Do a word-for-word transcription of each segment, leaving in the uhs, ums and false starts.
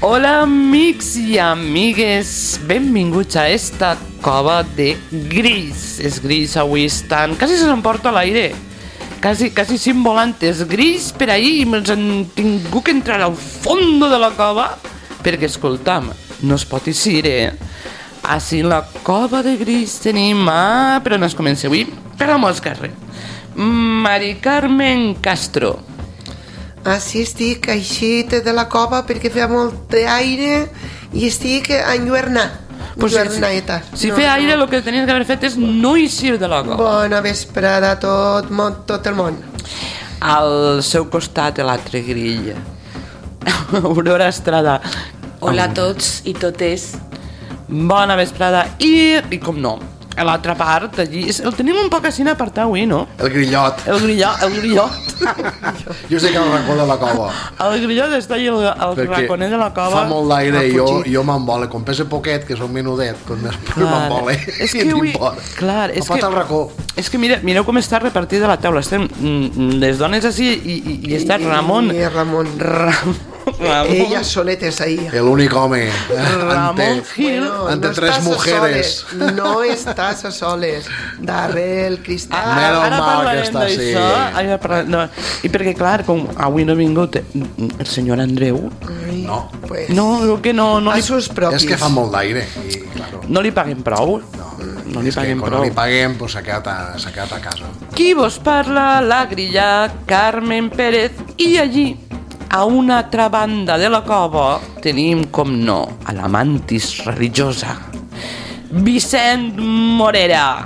Hola amics i amigues, benvinguts a esta cova de grills. És grills avui estan, quasi se s'emporta l'aire, quasi, quasi sin volantes, grills per ahir i me'ls han tingut que entrar al fondo de la cova perquè, escoltam, no es pot eixir, eh? Així la cova de grills tenim a... però no es comença avui, per a molts carrers. Mari Carmen Castro. Així estic, eixit de la cova perquè feia molt d'aire i estic enlluernat. Pues enlluernadeta. Si, si no, feia aire, el no. que tenies que haver fet és no eixir de la cova. Bona vesprada a tot, tot el món. Al seu costat, l'altre grill. Aurora Estrada. Hola a tots i totes. Bona vesprada. I, i com no, a l'altra part, allí, el tenim un poc així apartat avui, no? El grillot. El grillot, el grillot. Jo sé que el racó de la cova. El grillot està allà, el, el raconet de la cova. Fa molt d'aire i jo, jo m'embole. Com pesa poquet, que soc menudet, doncs m'embole. És que avui... Clar, és que... el racó. És que mira, mireu com està repartida la taula. Estem les dones així i, i, i està Ramon. I Ramon. Ramon. Ramon. Ella soletes ahí. El únic home. Ramon Gil. Bueno, ante no tres mujeres. Soles, no estàs a soles. Darrere el cristal. Ah, Menos ara mal que parlarem està així. Ara parlarem, no. I perquè, clar, com avui no ha vingut el senyor Andreu... Ai, no. Pues, no, que no... no a li, sus propis. És que fa molt d'aire. I, claro, no li paguem prou. no, No li és que paguem quan prou. no li paguem, pues, s'ha quedat, a, s'ha quedat a casa. Qui vos parla? La grilla Carmen Pérez. I allí, a una altra banda de la cova, tenim, com no, a la mantis religiosa, Vicent Morera.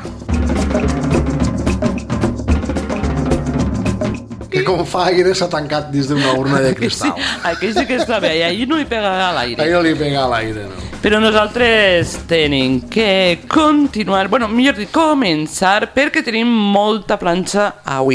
Que com fa aire s'ha tancat dins d'una urna de cristal. Sí, aquí sí que està bé, i allí no hi pega a l'aire. Ahí no li pega a l'aire, no. Però nosaltres tenim que continuar, bueno, millor dit, començar, perquè tenim molta planxa avui.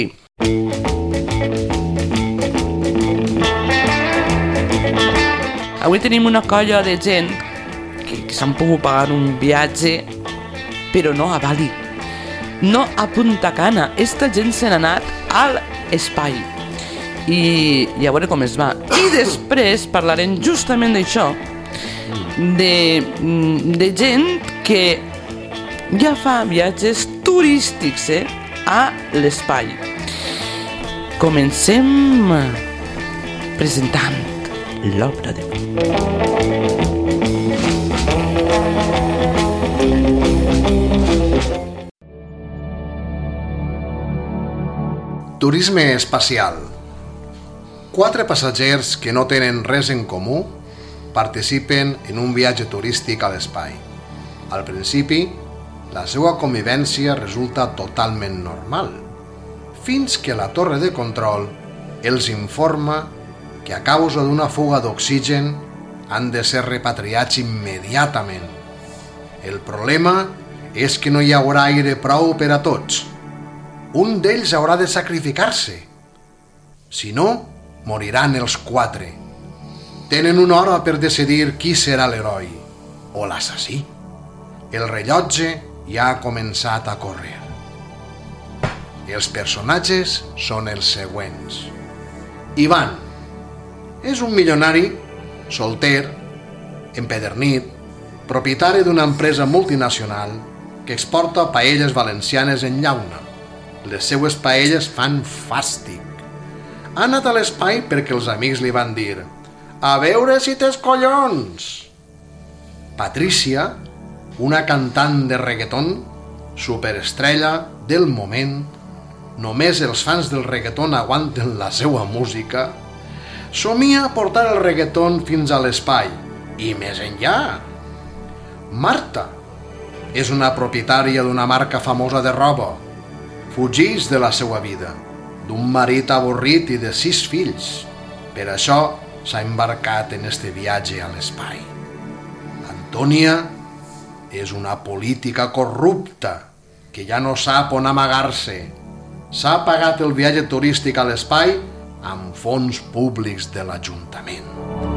Avui tenim una colla de gent que, que s'han pogut pagar un viatge, però no a Bali, no a Punta Cana. Esta gent se n'ha anat a l'espai. I, I a veure com es va. I després parlarem justament d'això, de, de gent que ja fa viatges turístics, eh, a l'espai. Comencem presentant l'obra de... Turisme espacial. Quatre passatgers que no tenen res en comú participen en un viatge turístic a l'espai. Al principi, la seva convivència resulta totalment normal, fins que la torre de control els informa que a causa d'una fuga d'oxigen han de ser repatriats immediatament. El problema és que no hi haurà aire prou per a tots. Un d'ells haurà de sacrificar-se. Si no, moriran els quatre. Tenen una hora per decidir qui serà l'heroi o l'assassí. El rellotge ja ha començat a córrer. Els personatges són els següents. Ivan és un milionari, solter, empedernit, propietari d'una empresa multinacional que exporta paelles valencianes en llauna. Les seues paelles fan fàstic. Ha anat a l'espai perquè els amics li van dir: a veure si tens collons. Patricia, una cantant de reggaeton, superestrella del moment, només els fans del reggaeton aguanten la seva música, somia portar el reggaeton fins a l'espai i més enllà. Marta és una propietària d'una marca famosa de roba. Fugeix de la seva vida, d'un marit avorrit i de sis fills. Per això s'ha embarcat en este viatge a l'espai. Antònia és una política corrupta que ja no sap on amagar-se. S'ha pagat el viatge turístic a l'espai amb fons públics de l'Ajuntament.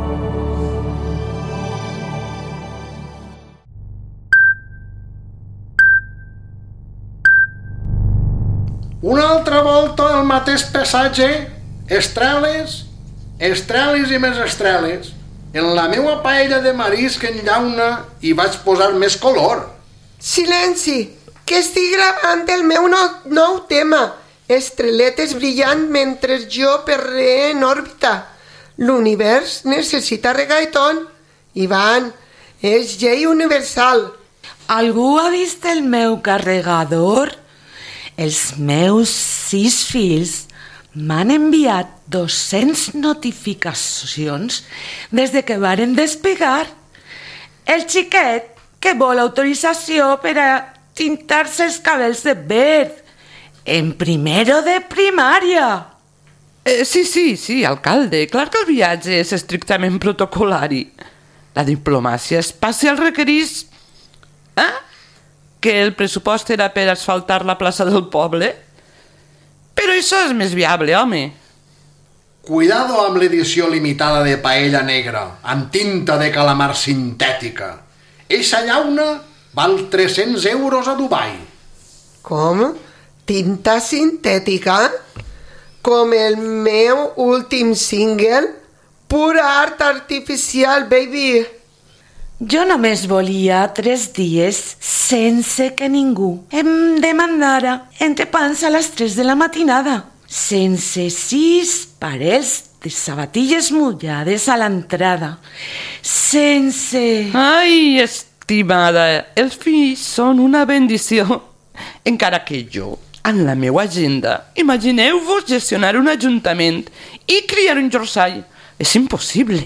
Una altra volta el mateix passatge, estreles, estreles i més estreles. En la meua paella de marisc en llauna hi vaig posar més color. Silenci, que estic gravant el meu nou, nou tema. Estreletes brillant mentre jo perree en òrbita. L'univers necessita reggaeton. Ivan, és llei universal. Algú ha vist el meu carregador? Els meus sis fills m'han enviat dos-centes notificacions des de que varen despegar. El xiquet que vol autorització per a tintar-se els cabells de verd en primero de primària. Eh, sí, sí, sí, alcalde. Clar que el viatge és estrictament protocolari. La diplomàcia espacial requereix... Eh? Que el pressupost era per asfaltar la plaça del poble? Però això és més viable, home. Cuidado amb l'edició limitada de paella negra, amb tinta de calamar sintètica. Eixa llauna val tres-cents euros a Dubai. Com? Tinta sintètica? Com el meu últim single? Pura art artificial, baby. Jo només volia tres dies sense que ningú em demandara entrepans a les tres de la matinada, sense sis parells de sabatilles mullades a l'entrada, sense... Ai, estimada, els fills són una bendició. Encara que jo, en la meva agenda, imagineu-vos gestionar un ajuntament i criar un jorsai. És impossible.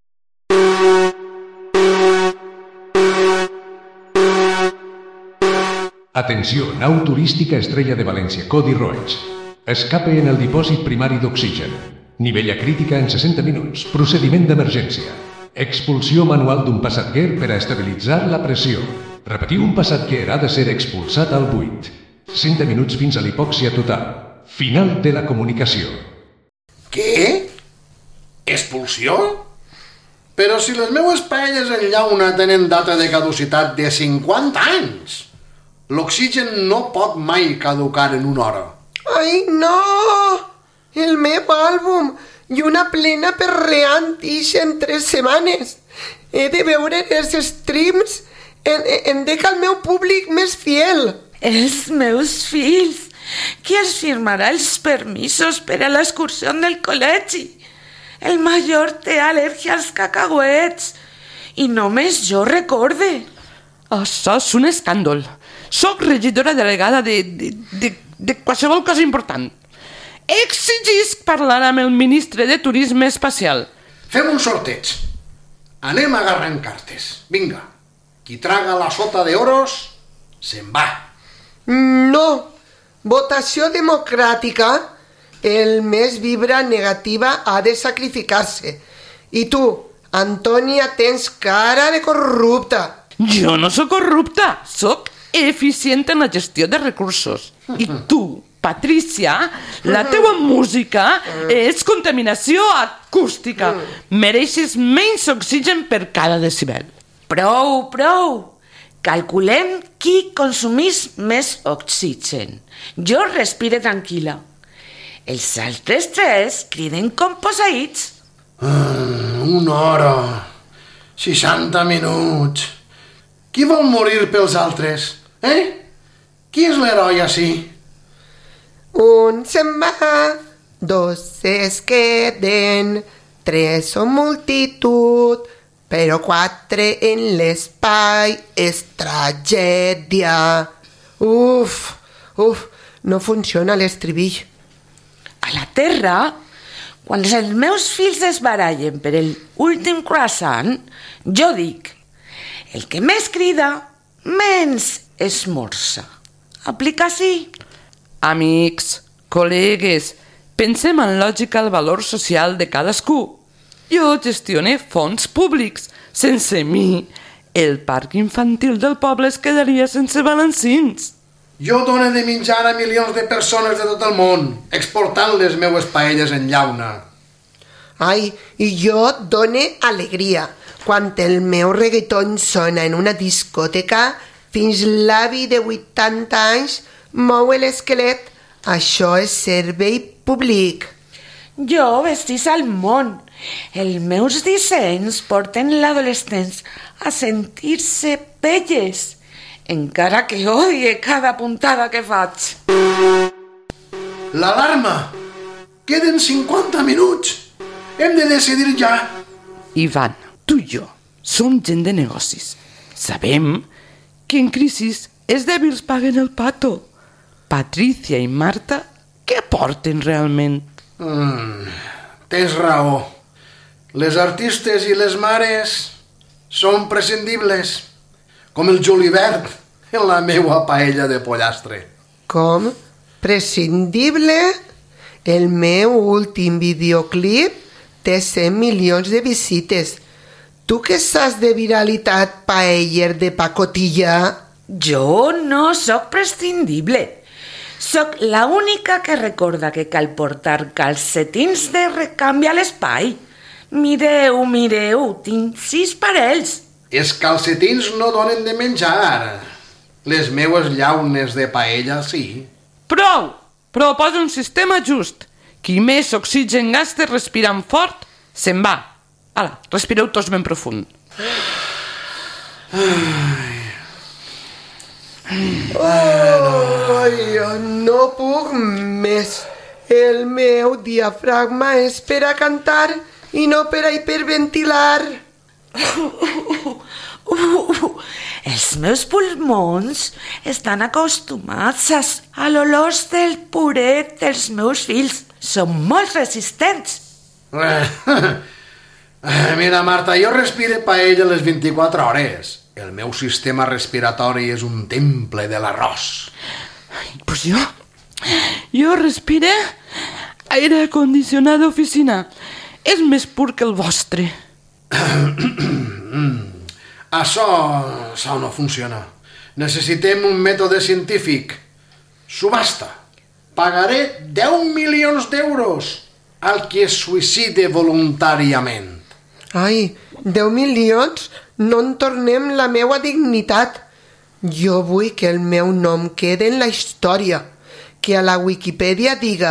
Atenció, nau turística Estrella de València, codi roig. Escape en el dipòsit primari d'oxigen. Nivella crítica en seixanta minuts. Procediment d'emergència. Expulsió manual d'un passatger per a estabilitzar la pressió. Repetiu, un passatger ha de ser expulsat al buit. cent minuts fins a l'hipòxia total. Final de la comunicació. Què? Expulsió? Però si les meues paelles en llauna tenen data de caducitat de cinquanta anys. L'oxigen no pot mai caducar en una hora. Ai, no! El meu àlbum! Lluna plena perreant ix en tres setmanes. He de veure els streams. Em, em dec al meu públic més fiel. Els meus fills. Qui els firmarà els permisos per a l'excursió del col·legi? El major té al·lèrgia als cacauets. I només jo recorde. Això és un escàndol. Soc regidora delegada de, de, de, de qualsevol cosa important. Exigisc parlar amb el ministre de Turisme Espacial. Fem un sorteig. Anem agarrant cartes. Vinga. Qui traga la sota d'oros, se'n va. No. Votació democràtica. El més vibra negativa ha de sacrificar-se. I tu, Antònia, tens cara de corrupta. Jo no sóc corrupta, sóc eficient en la gestió de recursos. I tu, Patrícia, la teua música és contaminació acústica. Mereixes menys oxigen per cada decibel. Prou, prou. Calculem qui consumís més oxigen. Jo respire tranquil·la. Els altres tres criden com posseïts. Ah, una hora. seixanta minuts. Qui vol morir pels altres? Eh? Qui és l'heroi ací? Un se'n va, dos es queden, tres són multitud, però quatre en l'espai és tragèdia. Uf, uf, no funciona l'estribill. A la Terra, quan els meus fills es barallen per l'últim croissant, jo dic, el que més crida, menys esmorza. Aplica sí. Amics, col·legues, pensem en lògica el valor social de cadascú. Jo gestione fons públics. Sense mi, el parc infantil del poble es quedaria sense balancins. Jo dono de menjar a milions de persones de tot el món, exportant les meues paelles en llauna. Ai, i jo done alegria. Quan el meu reggaeton sona en una discoteca, fins l'avi de vuitanta anys mou l'esquelet. Això és servei públic. Jo vestís al món Els meus dissenys porten l'adolescents a sentir-se belles, encara que odie cada puntada que faig. L'alarma! Queden cinquanta minuts! Hem de decidir ja! Ivan, tu i jo som gent de negocis. Sabem que en crisi els dèbils paguen el pato. Patricia i Marta, què porten realment? Mm, tens raó. Les artistes i les mares són prescindibles, com el julivert en la meua paella de pollastre. Com? Prescindible? El meu últim videoclip té cent milions de visites. Tu què saps de viralitat paeller de pacotilla? Jo no sóc prescindible. Sóc la única que recorda que cal portar calcetins de recanvi a l'espai. Mireu, mireu, tinc sis parells. Els calcetins no donen de menjar. Les meues llaunes de paella sí. Prou! Proposa un sistema just. Qui més oxigen gasta respirant fort, se'n va. Ala, respireu tots ben profund. Ai, no puc més. El meu diafragma és per a cantar i no per a hiperventilar. Uh, uh, els meus pulmons estan acostumats a l'olor del puret dels meus fills. Són molt resistents. Mira, Marta, jo respiro paella les vint-i-quatre hores. El meu sistema respiratori és un temple de l'arròs. Pues jo... Jo respire aire condicionat d'oficina. És més pur que el vostre. Això... això no funciona. Necessitem un mètode científic. Subhasta. Pagaré deu milions d'euros al qui es suïcide voluntàriament. Ai, deu milions? No en tornem la meua dignitat. Jo vull que el meu nom quede en la història. Que a la Wikipedia diga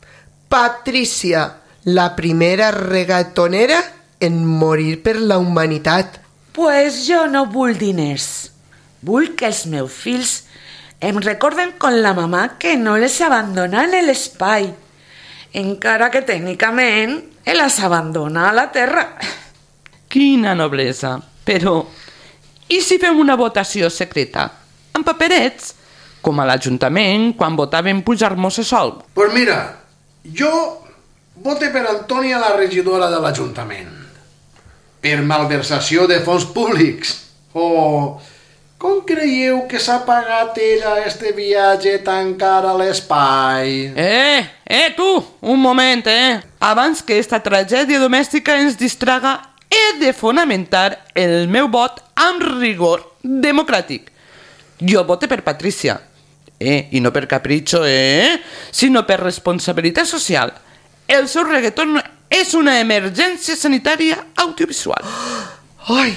Patricia, la primera reggaetonera en morir per la humanitat. Pues jo no vull diners. Vull que els meus fills em recorden com la mamà que no les abandona en l'espai, encara que tècnicament les abandona a la terra. Quina noblesa. Però, i si fem una votació secreta? Amb paperets? Com a l'Ajuntament, quan votaven pujar-nos a sol. Pues mira, jo vote per Antònia, la regidora de l'Ajuntament. Per malversació de fons públics. O com creieu que s'ha pagat ella este viatge tan car a l'espai? Eh, eh, tu! Un moment, eh? Abans que esta tragèdia domèstica ens distraga, he de fonamentar el meu vot amb rigor democràtic. Jo vote per Patricia. Eh, i no per capritxo, eh? Sinó per responsabilitat social. El seu reggaeton és una emergència sanitària audiovisual. Ai,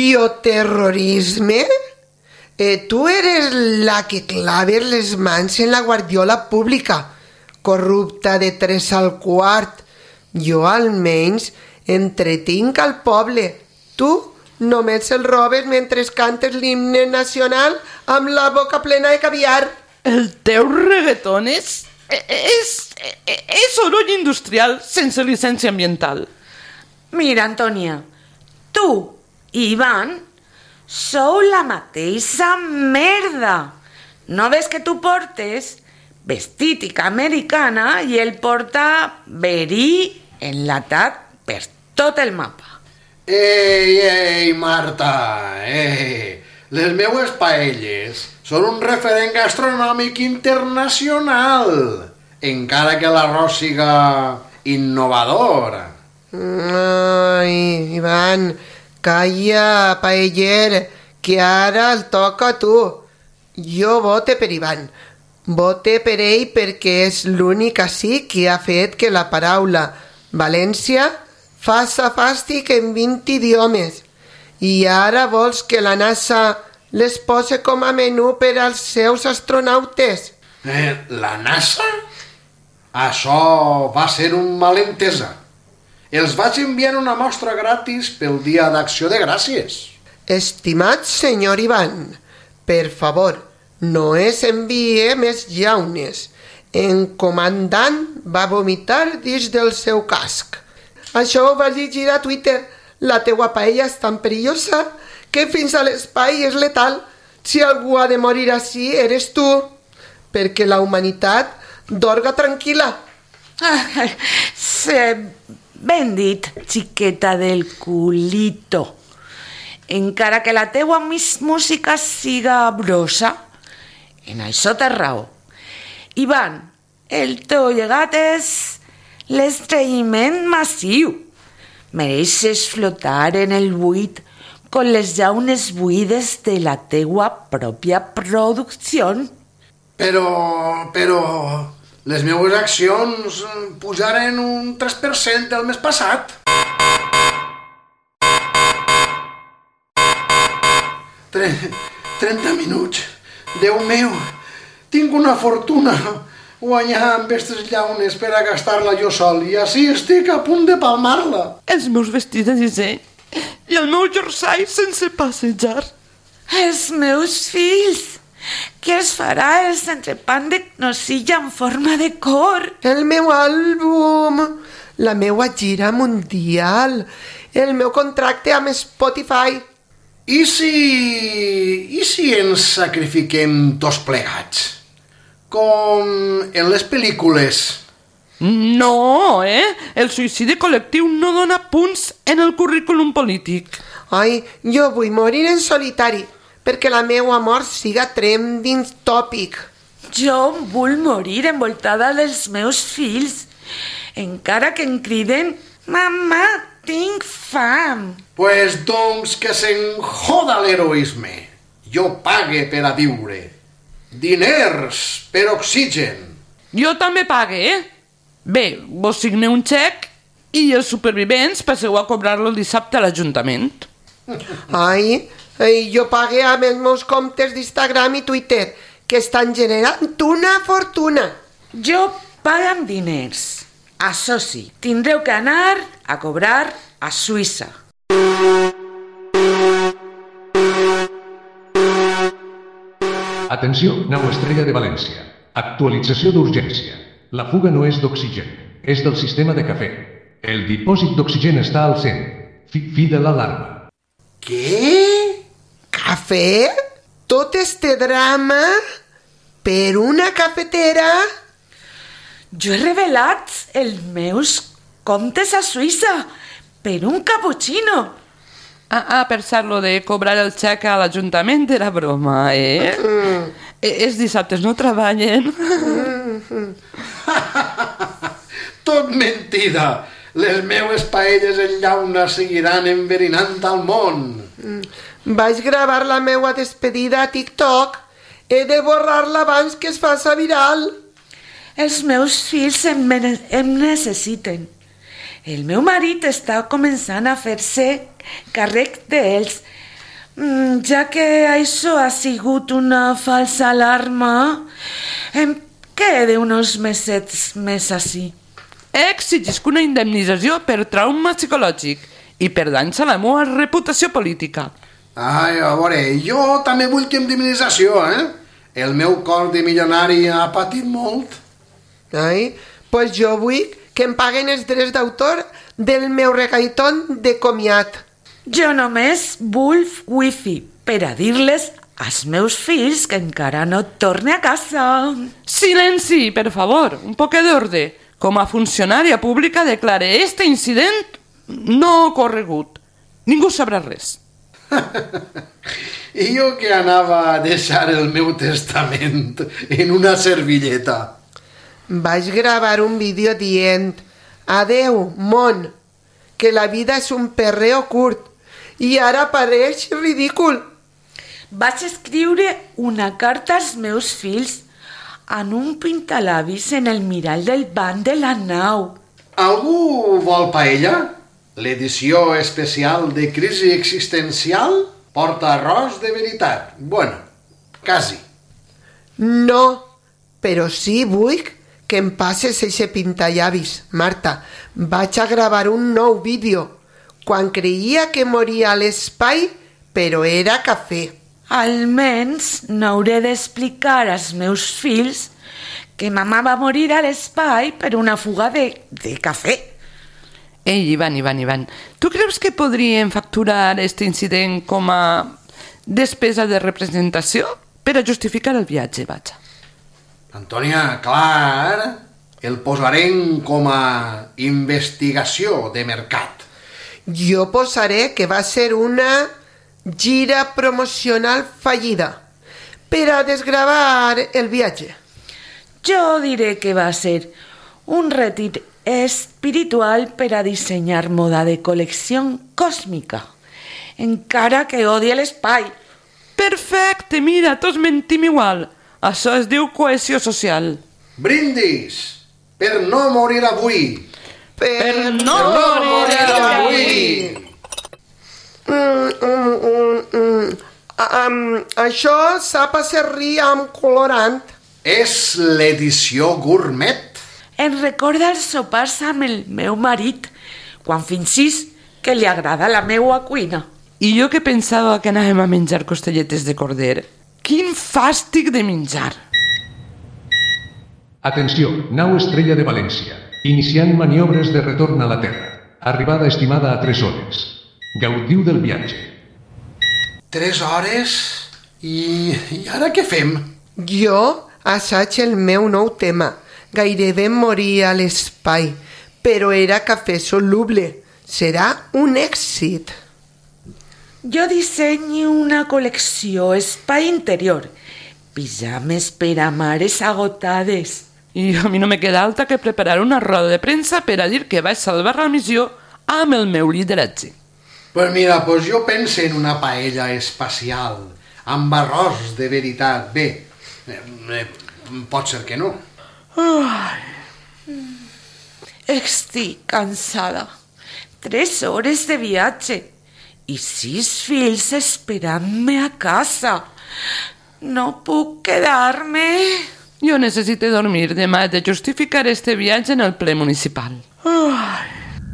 bioterrorisme? Eh, tu eres la que claves les mans en la guardiola pública, corrupta de tres al quart. Jo almenys entretinc al poble. Tu només el robes mentre cantes l'himne nacional amb la boca plena de caviar. El teu reggaeton és... és... és soroll industrial sense llicència ambiental. Mira, Antònia, tu i Ivan sou la mateixa merda. No ves que tu portes vestítica americana i ell porta verí enlatat per tot el mapa. Ei, ei, Marta, ei. Les meues paelles són un referent gastronòmic internacional, encara que l'arròs siga innovador. Ai, Ivan, calla, paeller, que ara el toca a tu. Jo vote per Ivan. Vote per ell perquè és l'únic ací que ha fet que la paraula València faça fàstic en vint idiomes. I ara vols que la NASA les posi com a menú per als seus astronautes? Eh, la NASA? Això va ser un malentesa. Els vaig enviar una mostra gratis pel Dia d'Acció de Gràcies. Estimat senyor Ivan, per favor, no es envie més llaunes. En comandant va vomitar dins del seu casc. Això ho vaig llegir a Twitter. La teua paella és tan perillosa que fins a l'espai és letal. Si algú ha de morir així, eres tu, perquè la humanitat dorga tranquil·la. Ah, sí, ben dit, xiqueta del culito. Encara que la teua música siga brossa, en això té raó. Ivan, el teu llegat és l'estraïment massiu. Mereixes flotar en el buit con les llaunes buides de la teua pròpia producció. Però, però, les meues accions pujaren un tres per cent el mes passat. trenta minuts. Déu meu, tinc una fortuna guanyar amb aquestes llaunes per a gastar-la jo sol i així estic a punt de palmar-la. Els meus vestits de disseny i el meu jersei sense passejar. Els meus fills! Què es farà els entrepans de nocilla en forma de cor? El meu àlbum, la meua gira mundial, el meu contracte amb Spotify. I si... i si ens sacrifiquem tots plegats? Com en les pel·lícules. No, eh? El suïcidi col·lectiu no dona punts en el currículum polític. Ai, jo vull morir en solitari, perquè la meua mort siga trending topic. Jo vull morir envoltada dels meus fills, encara que em criden «Mamà, tinc fam». Pues doncs que se'n joda l'heroisme. Jo pague per a viure. Diners per oxigen. Jo també pague, eh? Bé, vos signeu un xec i els supervivents passeu a cobrar-lo el dissabte a l'Ajuntament. Ai, ai, jo pague amb els meus comptes d'Instagram i Twitter, que estan generant una fortuna. Jo pago amb diners. Això sí, tindreu que anar a cobrar a Suïssa. Atenció, nau Estrella de València. Actualització d'urgència. La fuga no és d'oxigen, és del sistema de cafè. El dipòsit d'oxigen està al cent. Fi, fi de l'alarma. Què? Cafè? Tot este drama per una cafetera? Jo he revelat els meus comptes a Suïssa per un cappuccino. Ah, ah, per cert, lo de cobrar el xec a l'Ajuntament era broma, eh? Mm. Els dissabtes no treballen. Mm. Tot mentida. Les meues paelles en llauna seguiran enverinant al món. Mm. Vaig gravar la meua despedida a TikTok. He de borrar-la abans que es faci viral. Els meus fills em, em necessiten. El meu marit està començant a fer-se càrrec d'ells, ja que això ha sigut una falsa alarma. Em quede uns mesets més així. Exigisc una indemnització per trauma psicològic i per danys a la meva reputació política. Ai, a veure, jo també vull que indemnització, eh? El meu cor de milionari ha patit molt. Ai, pues jo vull que em paguen els drets d'autor del meu reggaeton de comiat. Jo només vull wifi per a dir-les als meus fills que encara no torne a casa. Silenci, per favor, un poc d'ordre. Com a funcionària pública declare este incident no ocorregut. Ningú sabrà res. I jo que anava a deixar el meu testament en una servilleta. Vaig gravar un vídeo dient «Adeu, món, que la vida és un perreo curt» i ara pareix ridícul. Vaig escriure una carta als meus fills en un pintalabis en el mirall del banc de la nau. Algú vol paella? L'edició especial de crisi existencial porta arròs de veritat. Bueno, quasi. No, però sí vull que em passes eixe pintallavis, Marta. Vaig a gravar un nou vídeo. Quan creia que moria a l'espai, però era cafè. Almenys no hauré d'explicar als meus fills que mamà va morir a l'espai per una fuga de, de cafè. Ei, Ivan, Ivan, Ivan, tu creus que podríem facturar aquest incident com a despesa de representació per a justificar el viatge, vaja? Antònia, clar, el posarem com a investigació de mercat. Jo posaré que va ser una gira promocional fallida per a desgravar el viatge. Jo diré que va ser un retir espiritual per a dissenyar moda de col·lecció còsmica, encara que odie l'espai. Perfecte, mira, tots mentim igual. Això es diu cohesió social. Brindis per no morir avui. Per, Per no no morir avui. Mm, mm, mm, mm. Um, això sap a serrir amb colorant. És l'edició gourmet. Em recorda els sopars amb el meu marit, quan fincis que li agrada la meua cuina. I jo que pensava que anàvem a menjar costelletes de corder. Quin fàstic de menjar! Atenció, nau Estrella de València. Iniciant maniobres de retorn a la Terra. Arribada estimada a tres hores. Gaudiu del viatge. Tres hores? I, i ara què fem? Jo assaig el meu nou tema. Gairebé moria a l'espai, però era cafè soluble. Serà un èxit. Jo dissenyo una col·lecció espai interior, pijames per a mares agotades. I a mi no me queda alta que preparar una roda de premsa per a dir que vaig salvar la missió amb el meu lideratge. Pues mira, pues jo pense en una paella espacial, amb arròs de veritat. Bé, eh, eh, pot ser que no. Estic cansada. Tres hores de viatge i sis fills esperant-me a casa. No puc quedar-me. Jo necessito dormir. Demà he de justificar este viatge en el ple municipal. Ai.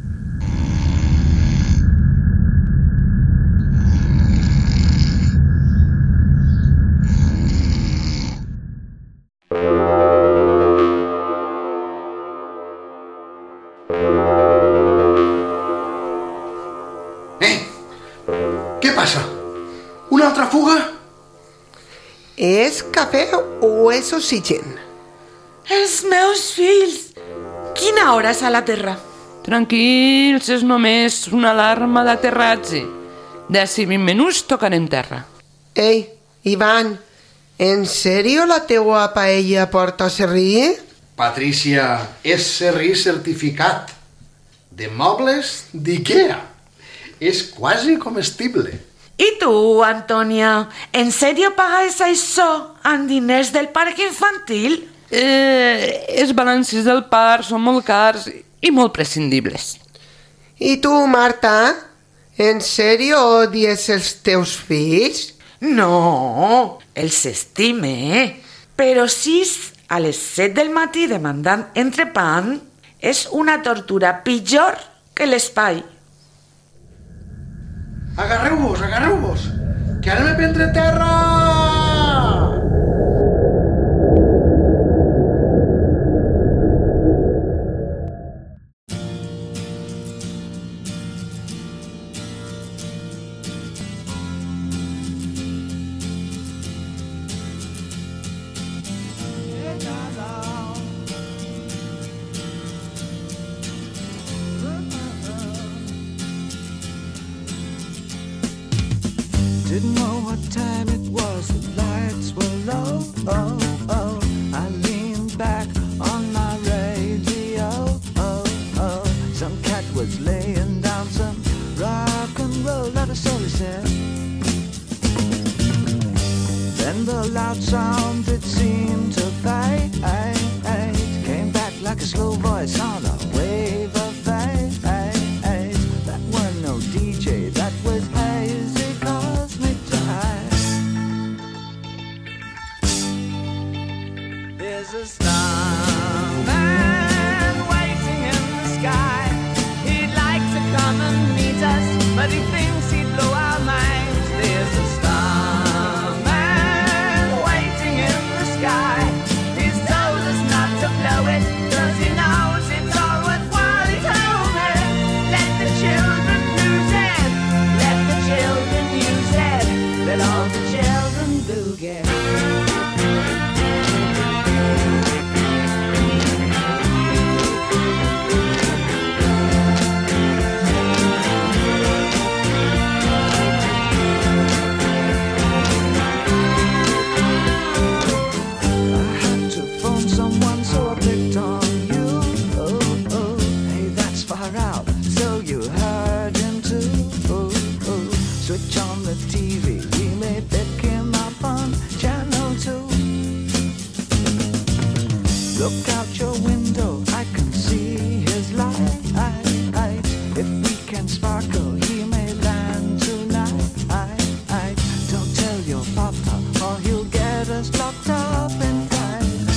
Eh, què passa? Una altra fuga? És cafè o és oxigen? Els meus fills. Quina hora és a la Terra? Tranquils, és només una alarma d'aterratge. D'ací vint minuts tocarem terra. Ei, Ivan, en sèrio la teua paella porta serrí? Patrícia, és serrí certificat. De mobles d'Ikea. És quasi comestible. I tu, Antònia, en sèrio pagues això amb diners del parc infantil? Eh, els balancis del parc són molt cars i molt prescindibles. I tu, Marta, en sèrio odies els teus fills? No, els estime. Però sis a les set del matí demandant entrepà és una tortura pitjor que l'espai. Agarreu-vos, agarreu-vos, que anem a prendre terra! Didn't know what time it was, the lights were low, oh, oh. I leaned back on my radio, oh, oh. Some cat was laying down some rock and roll, that is all he said. Then the loud sound, it seemed to fade, came back like a slow voice on a wave of fade. That wasn't no D J, that was hazy cosmic jive. There's a star Look out your window, I can see his light. If we can sparkle, he may land tonight. Don't tell your papa, or he'll get us locked up and tight.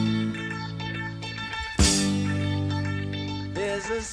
There's a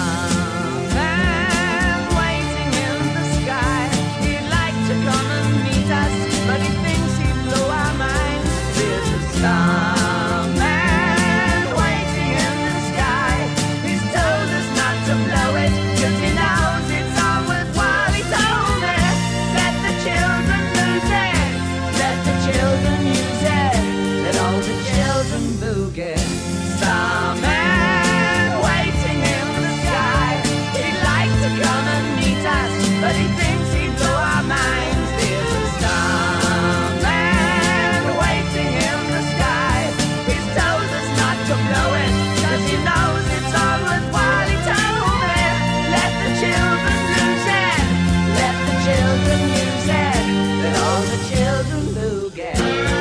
starman waiting in the sky. He'd like to come and meet us, but he thinks he'd blow our minds. There's a starman waiting in the sky. He's told us not to blow it, 'cause he knows it's all worthwhile. He told me, let the children lose it, let the children use it, let all the children boogie. Starman waiting in the sky. He'd like to come and meet us, but he thinks he'd blow our minds. There's a starman waiting in the sky. He's told us not to blow it, 'cause he knows it's all worthwhile. He told me, let the children lose it, let the children use it, let all the children boogie.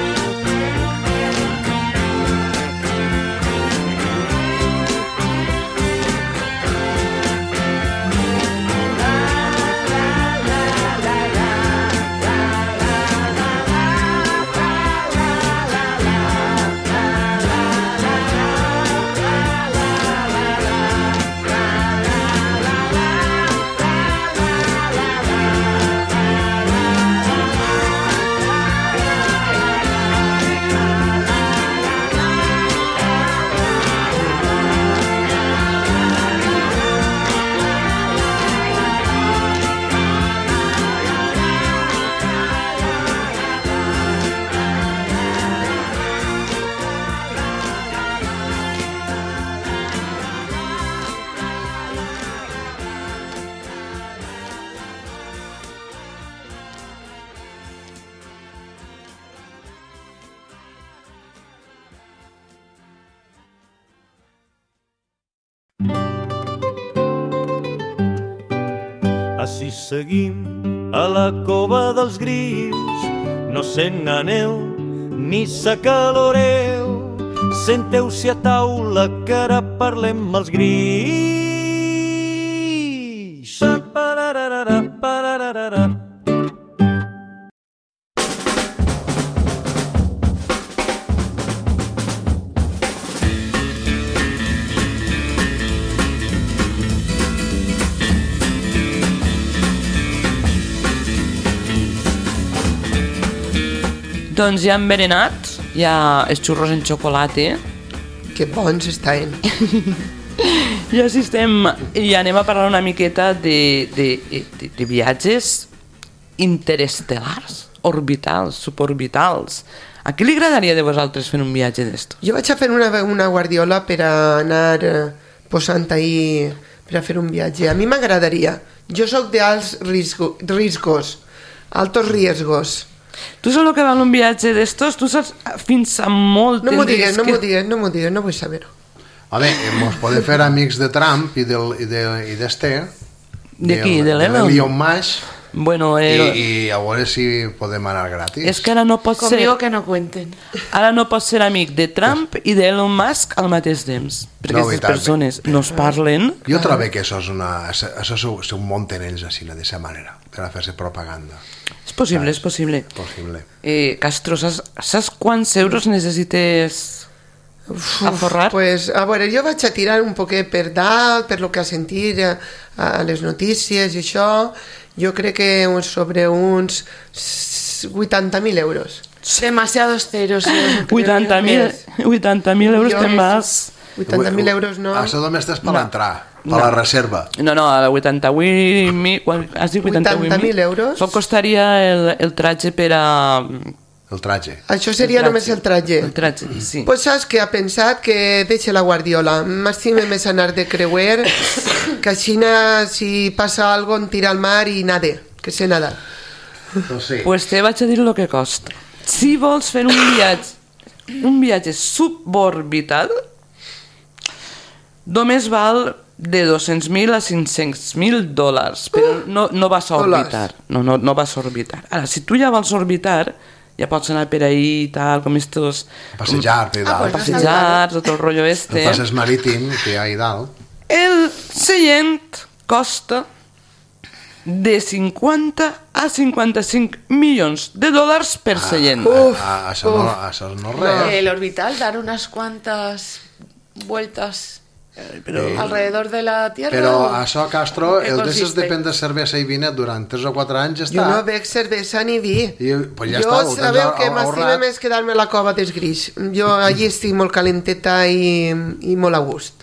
Així seguim a la cova dels grills, no sent aneu ni s'acaloreu. Senteu-s'hi a taula que ara parlem els grills. Pararara, pararara. Doncs ja hem berenat, ja els xurros en xocolata, Que bons estaven. i així estem, i anem a parlar una miqueta de, de, de, de viatges interestel·lars, orbitals, suborbitals. A qui li agradaria de vosaltres fer un viatge d'estos? Jo vaig a fer una, una guardiola per a anar eh, posant ahí per a fer un viatge. A mi m'agradaria. Jo sóc d'alts risco, riscos, altos riesgos. Tu saps el que val un viatge d'estos? Tu saps fins a molt... No m'ho digues, temps no que- m'ho digues, no m'ho digues, no vull saber-ho. A veure, mos podem fer amics de Trump i del, i de, i d'este. De qui? De De l'Elon? l'Elon Musk. Bueno, I, eh, I a veure si podem anar gratis. és que ara no pots ser... Conmigo que no cuenten. Ara no pots ser amic de Trump i d'Elon Musk al mateix temps. Perquè No, aquestes veritat. persones no es parlen. Jo trobo que això és una... Això s'ho s'ho munten ells així, d'aquesta manera, per a fer-se propaganda. És possible, és possible. Possible. Eh, Castro, saps, saps quants euros necessites a forrar? Pues, a veure, jo vaig a tirar un poquet per dalt, per lo que ha sentit a, a les notícies i això, jo crec que uns- sobre uns vuitanta mil euros. Demasiados ceros. yo creo vuitanta mil que- vuitanta mil euros Jo- te'n vas... vuitanta mil euros no. Això només és per No. l'entrar, per No. la reserva. No, no, a vuitanta-vuit mil... quan Has dit vuitanta-vuit vuitanta mil euros? Això costaria el, el traje per a... El traje. Això seria el només el traje. El traje, sí. Pues saps que ha pensat que deixa la guardiola. M'estime més anar de creuer, que així si passa algo em tira al mar i nade, que sé nadar. Doncs sí. Pues te vaig a dir el que costa. Si vols fer un viatge, un viatge suborbital, només val de dos-cents mil a cinc-cents mil dòlars, però no, no vas a Dòlars. orbitar. No, no, no vas a orbitar. Ara, si tu ja vols orbitar, ja pots anar per ahí i tal, com estos... Passejar, per Ah, dalt. pues Passejar, tot el rotllo este. El passeig marítim que hi ha ahí dalt. El seient costa de cinquanta a cinquanta-cinc milions de dòlars per seient. Uf, Ah, això, no, això no és res. El orbital dar unas cuantas vueltas alrededor de la Tierra. Però ¿o això, Castro, en qué el deixes consiste? depèn de cervesa i vinet durant tres o quatre anys, ja Jo està. no bec cervesa ni vi. I, pues ja jo està, ho tens sabeu que ahorrat. m'estima més quedar-me a la cova dels gris. Jo allí estic molt calenteta i, i molt a gust.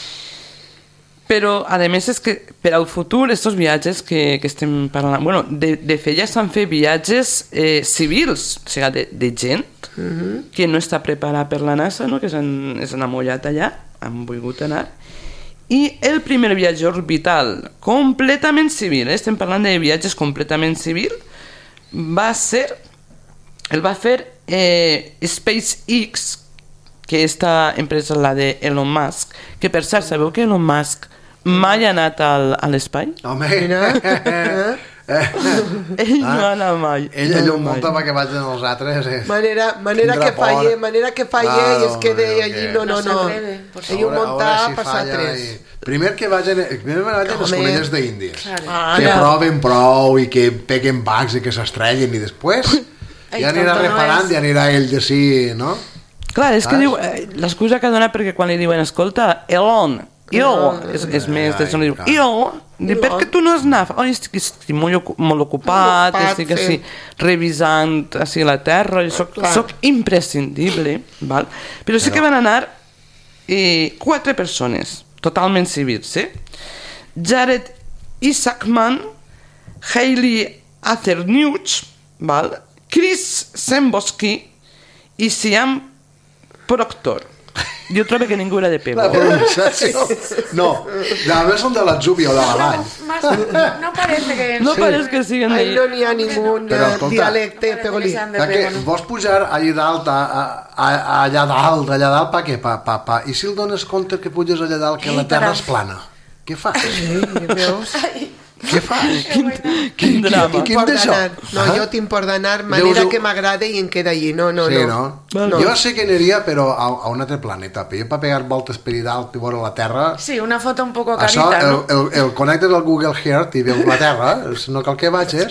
Però, a més, és que per al futur, estos viatges que, que estem parlant... Bueno, de, de fet ja s'han fet viatges eh, civils, o sigui, de, de gent Mhm. que no està preparada per la NASA, no? Que s'han s'han amollat allà, han volgut anar. I el primer viatge orbital completament civil, eh? Estem parlant de viatges completament civil, va ser... El va fer eh, SpaceX, que esta empresa, la de Elon Musk, que per cert, sabeu que Elon Musk mai ha anat al, a l'espai? Home, Mira. Ell no ha anat mai. ell, no ell ha ho anat mai. munta perquè vagin els altres. Eh? Manera, manera Tindrà que falle, por. manera que falle Claro, i es quede hombre, allí. que- No, no, No no. s'atreve, por Ell ho A veure- a munta veure a si passar falla tres. i- Primer que vagin, primer que vagin les Home. conelles d'Índies. Claro. Ah, Que ja. proven prou i que peguen bugs i que s'estrellen i després Ai, ja anirà tonto no reparant és. i anirà ell de sí, no? Clar, és que Saps? diu, eh, l'excusa que dona perquè quan li diuen, escolta, Elon, Elon, és, és més, Ai, de diu, clar. Elon, diu, per què tu no has anat? Oh, estic, estic molt, ocu- molt ocupat, Molt ocupat, estic sí. així revisant així la terra, i soc, Clar. soc imprescindible, val? Però sí que van anar eh, quatre persones, totalment civils, eh? Jared Isaacman, Hailey Athernuch, val? Chris Semboski i Siam Proctor. Jo trobo que ningú era de Pego. La pronunciació... No, a més són de l'Atzúbia o de la Vall. Más, no parece que... No pareix que siguen Ahí de... no n'hi ha ningú Però, escolta, dialecte Parece que pegolí. sean de Ja que Pego, ¿no? vols pujar allà dalt, a, a, a, allà dalt, allà dalt, pa què? Pa, pa, pa. I si el dones compte que puges allà dalt que Ei, la terra para. és plana? Què fas? Ei, veus? Què fas? Quin, quin drama. Quin Tinc por d'això? d'anar. No, Ah? jo tinc por d'anar, manera Deus- que m'agrada i em queda allí. No, no, Sí, no. no? No. Jo sé que aniria, però a, a un altre planeta. Però jo per pegar voltes per allà dalt i veure la Terra... Sí, una foto un poco Això, carita, el, ¿no? el, el connectes al Google Earth i veus la Terra, no cal que vagis.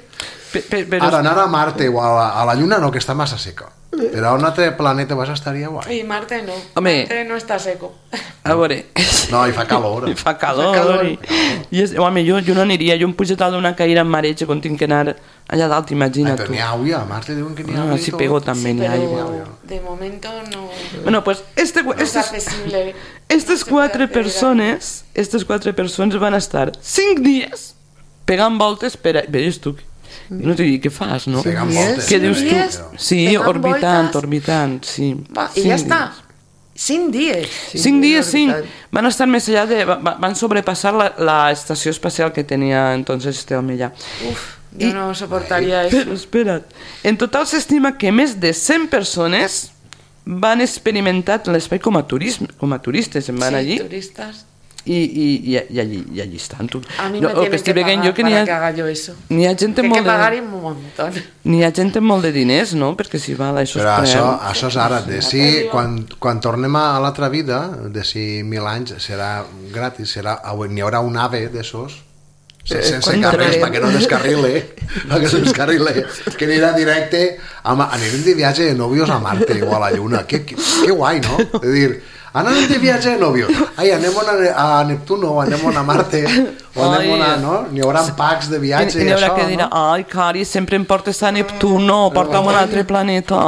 Pe- pe- Però, Ara, anar a Marte o a la, a la Lluna no, que està massa seca. Però a un altre planeta vas estaria guai. Y Marte no. Home. Marte no está seco. a veure... No, i fa calor. I fa calor. Fa calor. I, i és, home, jo, jo no aniria, jo em pujo dalt d'una caïra en mareig quan tinc que anar allà dalt, Ai, imagina't però tu. n'hi ha aigua, a Marte diuen que n'hi ha No, aigua i si tot. pego també n'hi ha aigua. Pero de momento no, Bueno, pues este, no es estes, accesible. estes No se puede quatre acceder a- persones, estes quatre persones van estar cinc dies pegant voltes per... a- Veies tu? No t'ho dic, què fas, no? Pegant Yes. voltes. Què dius tu? Dies? Sí, Pegant orbitant, voltes? orbitant, sí. Va, y Cinc ya está. dies. Sin diez. Sí, Cinc dies, és cinc. veritat. Van estar més allà de... va- Van sobrepassar la, la estació espacial que tenia entonces este home allà. Uf, yo Y- no soportaría eso. Però espera't. En total s'estima que més de cent persones van experimentar l'espai com a turisme, com a turistes, se'n van Sí, allí turistas. i, i, i, i, allí, i allí estan. Tu. A mí No, me el tienen que estic veient pagar jo que n'hi para que ha, haga yo eso. n'hi ha gent Que amb hay que molt pagar de, y un montón. n'hi ha gent amb molt de diners, no? Perquè si val, això Però es això, preu. això és ara, de si, quan, quan tornem a l'altra vida, de si mil anys, serà gratis, serà, n'hi haurà un ave d'esos, Eh, sense quan carrers, tornarem? perquè no descarrile, perquè no descarrile, que anirà directe, a, Ma- anirem de viatge de nòvios a Marte o a la Lluna, que, que, que guai, no? És dir, anem de viatge de nòvios, ai, anem a, a Neptuno, o anem a Marte, o anem a, Ai. no? N'hi haurà packs de I, viatge i i n'hi haurà això, que dir, no? ai, Cari, sempre em portes a Neptuno, porta'm a un altre planeta.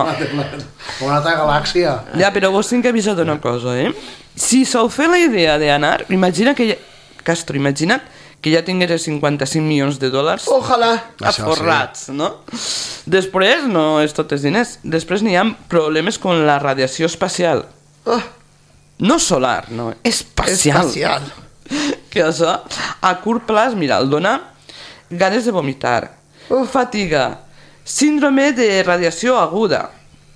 O una altra galàxia. Ja, però vos tinc que avisar d'una cosa, eh? Si sou fer la idea d'anar, imagina que... Ja... Castro, imagina't que ja tingués cinquanta-cinc milions de dòlars Ojalà. Això aforrats, no? Després, no és tot els diners, després n'hi ha problemes con la radiació espacial. Oh, No solar, no, espacial. espacial. Que això, a curt plaç, mira, el dona ganes de vomitar, Uf. fatiga, síndrome de radiació aguda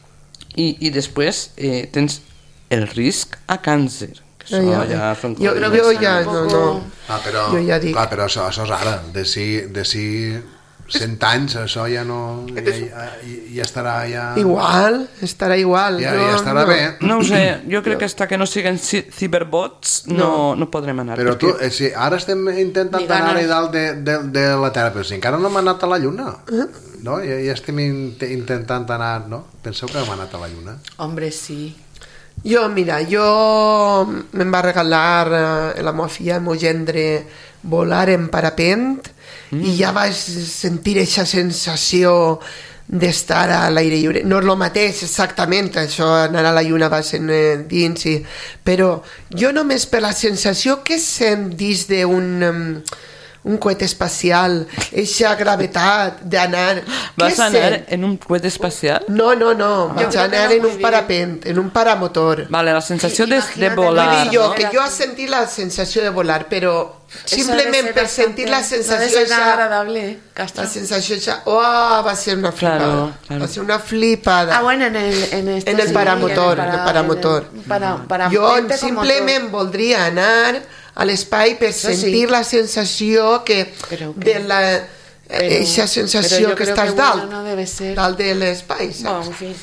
i, i després eh, tens el risc a càncer. Que això Ja, ja, ja. són Jo, coses. jo ja, no, no. Ah, però, Jo ja dic. clar, però això, això és ara, de si, de si cent anys, això ja no... Ja, ja, ja estarà ja... Igual, estarà igual. Ja, jo, ja estarà no. bé. No ho sé, jo crec que hasta que no siguen ci- ciberbots no, no podrem anar. Però tu, perquè... eh, sí, ara estem intentant Ni ganes. anar a dalt de, de, de la Terra, però si encara no hem anat a la Lluna. No? Ja, ja estem in intentant anar, no? Penseu que hem anat a la Lluna? Hombre, sí. Jo, mira, jo me'n va regalar eh, la meva filla, el meu gendre, volar en parapent mm. i ja vaig sentir aquesta sensació d'estar a l'aire lliure. No és el mateix exactament, això anar a la lluna va ser eh, dins, i... però jo només per la sensació que sent dins d'un... Um, un coet espacial, eixa gravetat d'anar... Vas Què anar sent? en un coet espacial? No, no, no, vaig crec que anar no en muy un bien. parapent, en un paramotor. Vale, la sensació de, de Imagínate, volar. Vull dir jo, no? que jo he sentit la sensació de volar, però Eso simplement debe ser per sentir la bastante- sensació no debe ser tan eixa... agradable, ¿eh? La Castro. sensació eixa... Oh, va ser una flipada. Claro, claro. Va ser una flipada. Ah, bueno, en el, en esto En el sí, paramotor, en en el paramotor. en el para, para Jo mente con simplement motor. voldria anar a l'espai per Això sí. sentir la sensació que... Però que- de la... Pero- Eixa sensació pero yo que creo estàs que bueno dalt. no debe ser. Dalt de l'espai, Bueno, saps? en fin.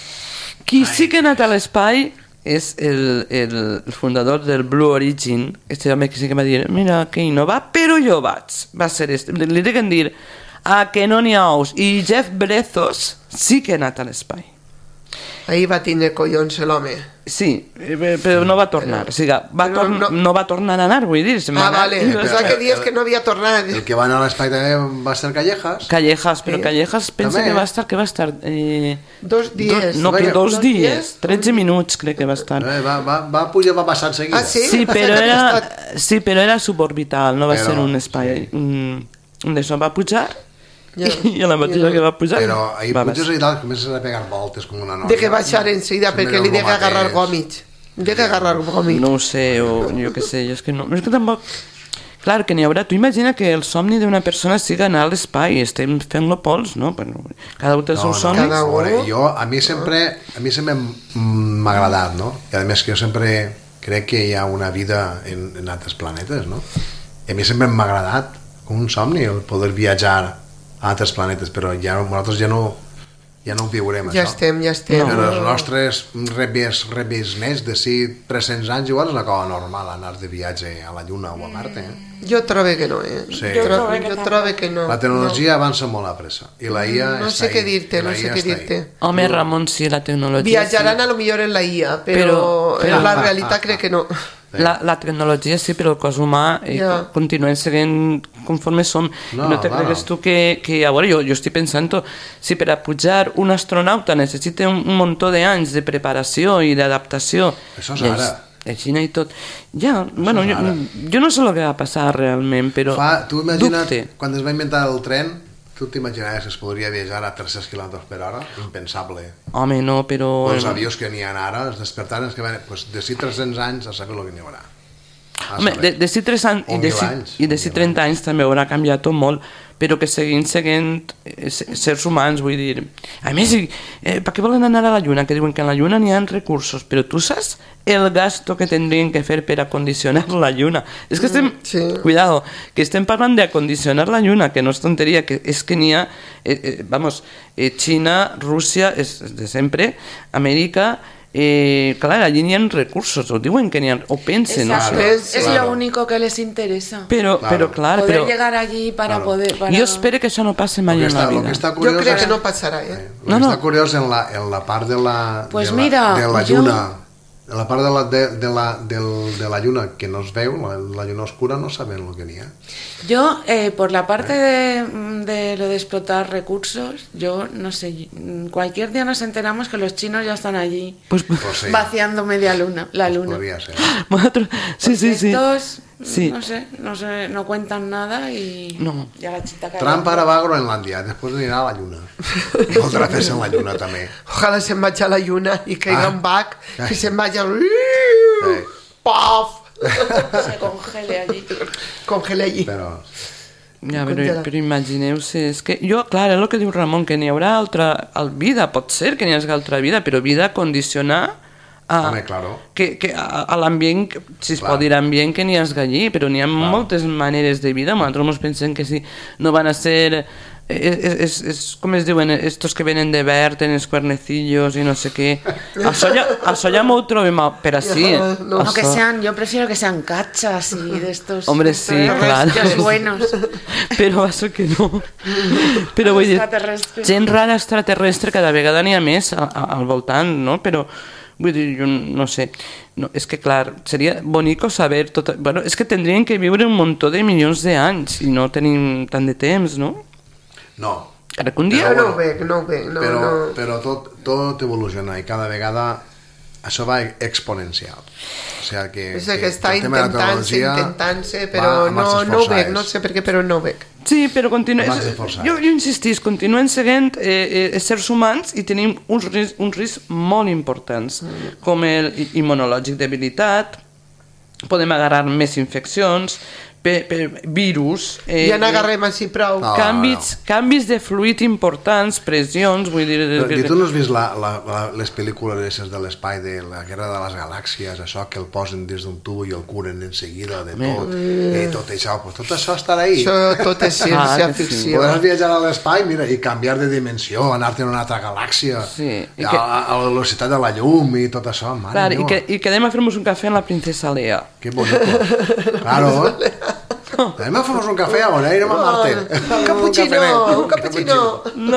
Qui sí que ha anat a l'espai és el, el, el fundador del Blue Origin, este home que sí que va dir, mira, que no va, però jo vaig. Va ser este. Li, li dic dir, a que no n'hi ha ous. I Jeff Bezos sí que ha anat a l'espai. Ahir va tindre collons l'home. Sí, eh, però no va tornar. O sigui, va Però tor no- no va tornar a anar, vull dir. se'n va Ah, anar vale. i va Pensava estar- que dius que no havia tornat. El que va anar a l'espai també va ser Callejas. Callejas, però Sí. Callejas pensa També, que va eh? estar, que va estar... Eh, Dos dies. Do, no, que dos Dos dies, dies, tretze minuts crec que va estar. Eh, va, va, va pujar, va passar enseguida. Ah, sí? Sí, Pensava però que havia era, estat- sí, però era suborbital, no va Però, ser un espai. sí. Mm, d'això va pujar Ja. i a la mateixa que va pujar Però ahir va puges baixar. i tal, comences a pegar voltes com una noia. De que baixar enseguida Sempre perquè és li lo deja mateix. agarrar gòmits. De que agarrar gòmits. No ho sé, o jo què sé, jo és que no... És que tampoc... Clar, que n'hi haurà... Tu imagina que el somni d'una persona siga anar a l'espai, estem fent-lo pols, no? Però cada un té els No, seus no, somnis. Cada a veure, un. jo, a mi sempre, a mi sempre m'ha agradat, no? I a més que jo sempre crec que hi ha una vida en, en altres planetes, no? I a mi sempre m'ha agradat, com un somni, el poder viatjar a altres planetes, però ja, nosaltres ja no, ja no ho viurem, Ja això. estem, ja estem. Però els nostres rebis, rebis nets de si tres-cents anys igual és una cosa normal anar de viatge a la Lluna o a Marte, eh? Jo trobo que no, eh? Sí. Jo, Jo trobo, trobo que jo tampoc. trobo que no. La tecnologia avança molt a pressa i la I A No està sé què ahí, dir-te, i la no sé I A què està ahí. dir-te. Home, Ramon, sí, la tecnologia... Viatjaran sí. a lo millor en la I A, però, Però- però- en la ah, realitat ah, crec que no. La, la tecnologia sí, però el cos humà eh, Ja. continuem seguint conforme som. No, No, no te claro. cregues tu que, que... A veure, jo, jo estic pensant, si per a pujar un astronauta necessita un, un muntó d'anys de preparació i d'adaptació... Això és i ara. La Xina i tot... Ja, bueno, és jo, ara. jo no sé el que va passar realment, però Fa, tu imagina't, dubte. quan es va inventar el tren, tu t'imaginaves que es podria viatjar a tres-cents quilòmetres per hora? Impensable. Home, no, però... Els avions que n'hi ha ara, els despertaren, que van, pues, de si tres-cents anys a saber el que n'hi haurà. A Home, saber. de, de si tres anys O i de mil si, anys, i de o si mil trenta anys també haurà canviat tot molt, però que seguint seguint eh, se- sers humans, vull dir... A més, eh, per què volen anar a la Lluna? Que diuen que a la Lluna n'hi ha recursos, però tu saps el gasto que tindrien que fer per acondicionar la Lluna? És que estem... sí. Cuidado, que estem parlant d'acondicionar la Lluna, que no és tonteria, que és que n'hi ha... Eh, eh, vamos, eh, Xina, Rússia, és, és de sempre, Amèrica... Eh, clar, allí n'hi ha recursos, o diuen que n'hi ha, o pensen, no Exacto. sé. sé. Es Claro. lo único que les interesa. Però, Claro. però clar, Poder però llegar allí para Claro. poder... Para... jo espero que això no passi mai El que en la està, el vida. que està Jo curiós, crec que és- no passarà, eh? el No, que no. està curiós en la, en la part de la, Pues de la, mira, de la jo- lluna, en la part de la, de, de, la, del, de la lluna que no es veu, la, la lluna oscura, no saben el que n'hi ha. Yo, eh, por la parte de, de lo de explotar recursos, yo no sé, cualquier día nos enteramos que los chinos ya están allí Pues, Pues sí, vaciando media luna, la luna. podria ser. vosaltres- sí, sí, sí. Estos, Sí. no sé, no sé, no cuentan nada y No. ya la chita cae. Trump ara va a Groenlàndia, després anirà a la lluna. Voldrà fer-se en la lluna, també. Ojalá se'n vagi a la lluna i caiga Ah. un bac, Ai. que se'n vagi a... Sí. Paf! Se congele allí. Congela allí. Però Ja, però, Congela. però imagineu-se, és que jo, clar, és el que diu Ramon, que n'hi haurà altra al vida, pot ser que n'hi hagi altra vida, però vida condicionar a, Home, claro. que, que a, a l'ambient, si es Clar. pot dir ambient, que n'hi hagi allí, però n'hi ha moltes maneres de vida, nosaltres ens pensem que si no van a ser és, és, és com es diuen, estos que venen de verd, en els cuernecillos i no sé què. Això ja, això ja m'ho trobem per així. No, no, No, que Això- sean, yo prefiero que sean cachas y de estos... Hombre, de sí, estos claro. restios buenos. Però això que no. Però vull dir, Extraterrestres. gent rara extraterrestre cada vegada n'hi ha més a, a, al voltant, no? Però, vull dir, jo no sé. No, és que, clar, seria bonico saber tot... Bueno, és que tindrien que viure un muntó de milions d'anys i no tenim tant de temps, no? No. Ara que un dia... Jo no ho veig, no ho veig, no, però, no. però tot, tot evoluciona i cada vegada això va exponencial. O sigui que, És que està el tema de la intentant-se, tecnologia intentant-se, va però a no, marxes no ho veig, forçades. no sé per què, però no ho veig. Sí, però continua... Marxes forçades. Jo, jo insistís, continuen seguint eh, eh, éssers humans i tenim uns riscs, uns riscs molt importants, Mm. com el immunològic debilitat, podem agarrar més infeccions, per, per virus... Eh, Ja n'agarrem així prou. No. canvis, canvis de fluid importants, pressions, vull dir... Però, I tu no has vist la, la, la, les pel·lícules aquestes de l'espai de la Guerra de les Galàxies, això que el posen dins d'un tubo i el curen en seguida de tot, eh, tot això, pues tot això estarà ahí. Això tot és ciència Ah, que sí. ficció. Podràs viatjar a l'espai, mira, i canviar de dimensió, anar-te a una altra galàxia, Sí, i a, que- a, a la velocitat de la llum i tot això, mare Clar, i, meva. que, i quedem a fer-nos un cafè amb la princesa Lea. Que bonito. Claro. Anem a fer-nos un cafè on irem a Marte. Un cappuccino, un cappuccino. No,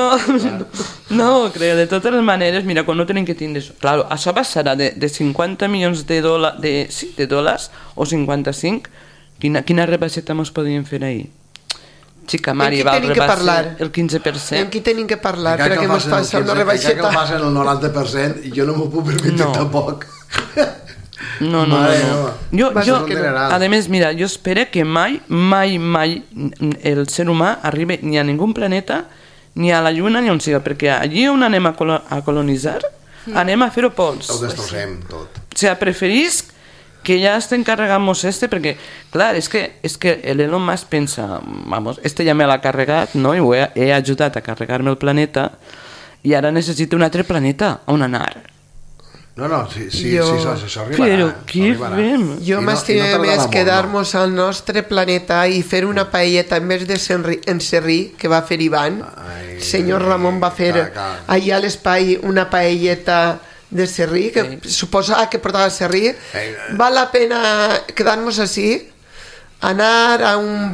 no, crec, de totes les maneres, mira, quan no tenen que tindre això. Claro, això passarà de, de cinquanta milions de, dola, de, sí, de dòlars o cinquanta-cinc. Quina, quina rebaixeta mos podien fer ahir? Xica Mari, qui va tenim que rebaixar parlar? el quinze per I cent. amb qui tenim que parlar per Encara a que què mos facin el passa una quinze, encara que rebaixeta? el facin el noranta per cent, jo no m'ho puc permetre No. tampoc. No, no, no. Mare no. meva. Jo, Va jo, ser un dineral. a més, mira, jo espero que mai, mai, mai el ser humà arribi ni a ningú planeta, ni a la Lluna, ni on siga, perquè allí on anem a, colo a colonitzar, anem a fer-ho pols. Ho destrossem tot. O sigui, preferís que ja estem carregant-nos este, perquè, clar, és que, és que l'Elon Musk pensa, vamos, este ja me l'ha carregat, no? I ho he, he ajudat a carregar-me el planeta, i ara necessito un altre planeta on anar. No, no, sí, sí, Jo- sí, això, això arribarà. Però això què arribarà. fem? Jo I no- m'estimé i no tardarà més molt, quedar-nos al nostre planeta i fer una paelleta en vez de serri, en serrí que va fer Ivan. Ai, El senyor Ramon va fer clar, clar. allà a l'espai una paelleta de serrí, que suposa que portava serrí. Ei, Val la pena quedar-nos així, anar a un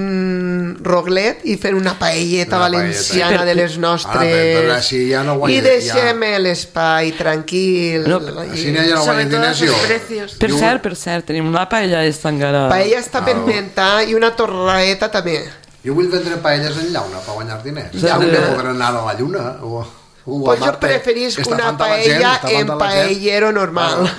bon roglet i fer una paelleta Una valenciana paelleta. de les Ara, nostres però- però així ja no i guanya- deixem l'espai tranquil. No, allí. Així n'hi ha no Sobre guanya todo diners, los jo. precios. Per Jo- cert, per cert, tenim una paella estangada. Paella està per inventar i una torraeta també. Jo vull vendre paelles en llauna per guanyar diners. Sí, Ja sí. no podré anar a la lluna o, o Pues a jo Marte. preferís Està una falta la gent, paella està en falta la gent. paellero normal.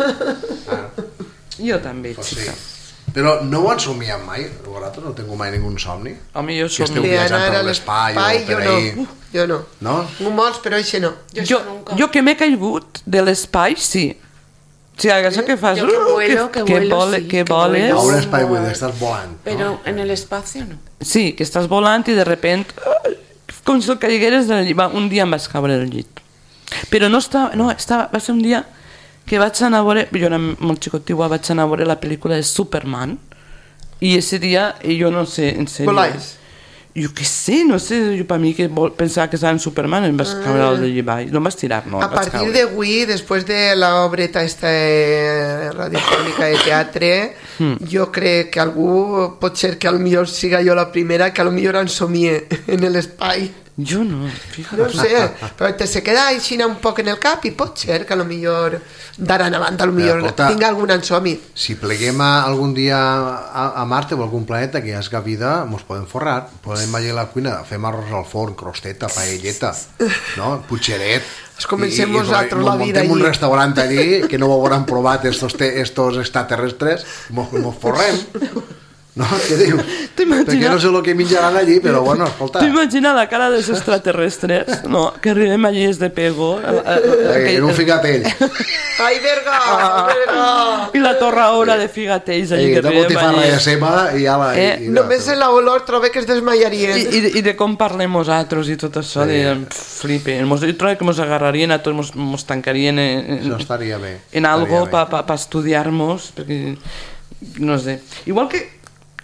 Jo també, Pues xica. sí. Però no ho han somiat mai? Vosaltres no tengo mai ningun somni? Home, jo Que som... esteu De viatjant anar per a l'espai o l'espai, per jo no. ahí. Jo no. No? Tinc molts, però això no. Yo Jo, eso nunca. jo que m'he caigut de l'espai, sí. O sigui, això que fas... Jo que uh, vuelo, que que vuelo, vole, sí, que que voles... A vuelo. un espai vull dir, estàs volant. Pero en el espacio no. Sí, que estàs volant i de repent... uh, com si el caigueres del llit. Va, un dia em vas caure del llit. Però no estava... No, estava, va ser un dia que vaig anar a veure... Jo era molt xicotigua, vaig anar a veure la pel·lícula de Superman i ese dia, jo no sé, en sèrio... Volais? Jo què sé, no sé, jo per mi que vol, pensava que estava en Superman em vas caure al del llit baix. No em vas tirar, no, A em vaig partir caure. d'avui, després de l'obreta esta eh, radiofònica de teatre, jo crec que algú, pot ser que a lo millor siga jo la primera, que a lo millor en somie en l'espai. Jo no, fíjate. No ho sé, però te se queda així un poc en el cap i pot ser que a lo millor d'ara en avant a lo millor escolta, tinga algun ensomi. Si pleguem a, algun dia a, a Marte o a algun planeta que hi hagi vida, mos podem forrar. Podem aller a la cuina, fem arròs al forn, crosteta, paelleta, no? Putxeret. Es comencem I- i- nosaltres i la vida Montem un allí. restaurant allí que no ho hauran provat estos, te, estos extraterrestres, mos, mos forrem. No? Què dius? T'imagines? Perquè no sé el que menjaran allí, però bueno, escolta. T'imagina la cara dels extraterrestres, no? Que arribem allí des de pego. eh, eh, Eh, en un figatell. Ai, verga, verga! I la torraona de figatells allí I que de arribem botifarra allí. de sema i ja la... Eh, i, i no, Només en l'olor trobo que es I, desmaiarien. i, de- I de com parlem nosaltres i tot això, Sí. de, pff, flipe. Mos, jo trobo que mos agarrarien a tots, mos, mos tancarien en, en, Això estaria bé. en algo estaria bé. per pa, pa estudiar-nos, perquè, no sé. Igual que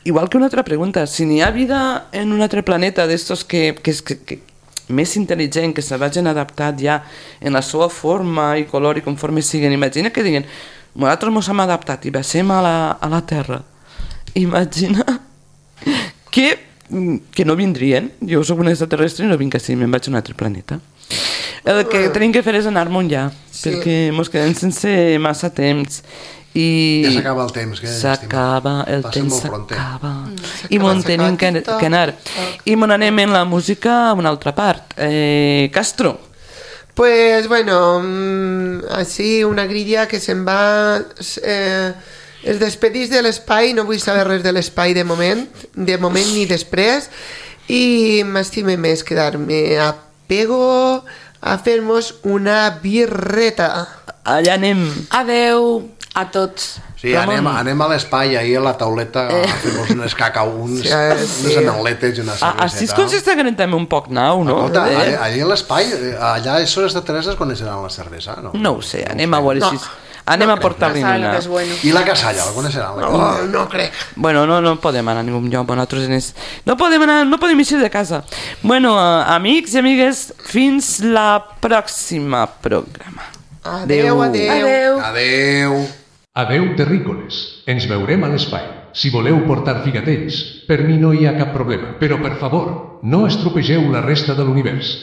igual que una altra pregunta, si n'hi ha vida en un altre planeta d'estos que, que, que, que més intel·ligent, que se vagin adaptat ja en la seva forma i color i conforme siguen, imagina que diguen nosaltres mos hem adaptat i baixem a la, a la Terra, imagina que, que no vindrien, jo soc un extraterrestre i no vinc així, me'n vaig a un altre planeta. El que tenim que fer és anar-me'n ja, sí. perquè mos quedem sense massa temps. I ja s'acaba el temps que s'acaba el temps s'acaba mm, i m'on tenim que, que anar i m'on anem en la música a una altra part. eh, Castro, pues bueno, així una grilla que se'n va, eh, es despedís de l'espai, no vull saber res de l'espai de moment de moment ni després, i m'estime més quedar-me a Pego a fer-nos una birreta. allà anem. Adeu a tots. Sí, anem, anem a l'espai, ahir a la tauleta eh. a fer-nos unes cacauns, sí, sí. unes anauletes i una cerveseta. Així es considerem també un poc nou, no? Escolta, eh? allà a l'espai, allà a Sores de Teresa es coneixeran la cervesa, no? No ho sé, anem a veure no. si... Anem no a portar-li una. Bueno. I la casalla, la coneixeran? La no, no crec. Bueno, no, no podem anar a ningú lloc, nosaltres en es... no podem anar, no podem eixir de casa. Bueno, uh, amics i amigues, fins la pròxima programa. Adeu, adeu. Adeu. Adeu. Adeu, terrícoles. Ens veurem a l'espai. Si voleu portar figatells, per mi no hi ha cap problema. Però, per favor, no estropegeu la resta de l'univers.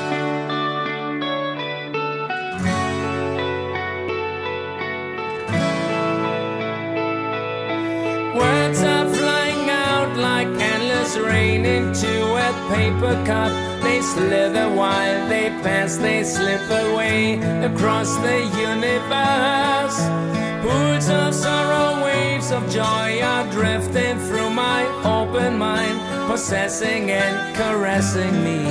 Words are flying out like endless rain into a paper cup. They slither while they pass, they slip away across the universe. Pools of sorrow, waves of joy are drifting through my open mind, possessing and caressing me.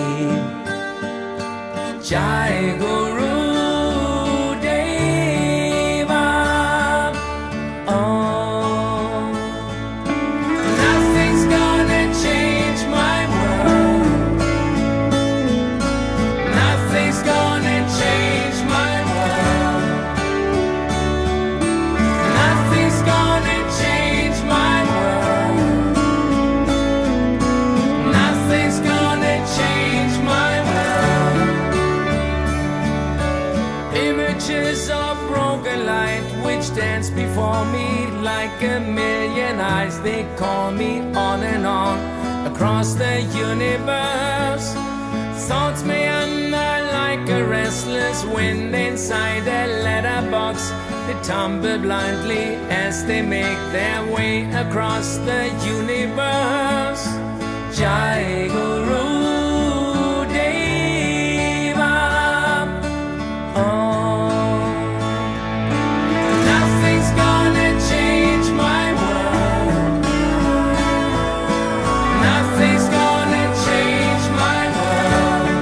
Jai Guru Deva. Oh, nothing's gonna change my world. Nothing's gonna change my world. Nothing's gonna change my world. Nothing's gonna change my world. Images of broken light which dance before me like a million eyes. They call me on and on across the universe. Thoughts meander like a restless wind inside a letterbox. They tumble blindly as they make their way across the universe. Jai Guru Deva. Oh, nothing's gonna change my world. Nothing's gonna change my world.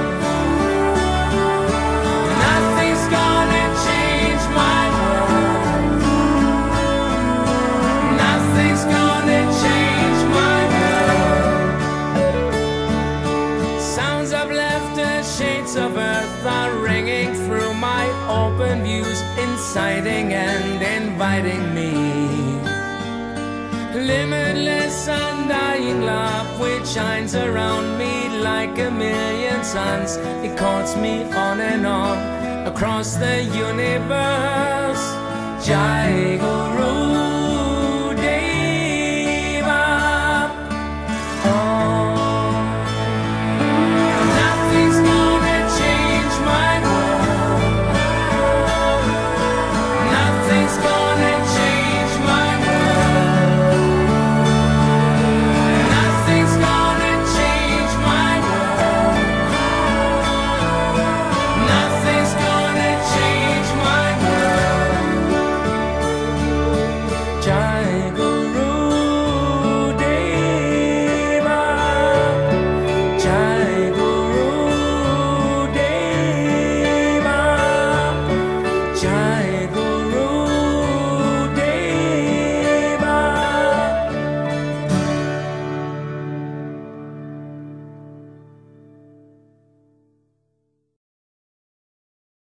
Nothing's gonna change my world. Nothing's gonna change my world. Sounds of laughter, shades of earth are ringing through my open views, inciting and inviting me. Limitless undying love which shines around me like a million suns. It calls me on and on across the universe. Jai Guru.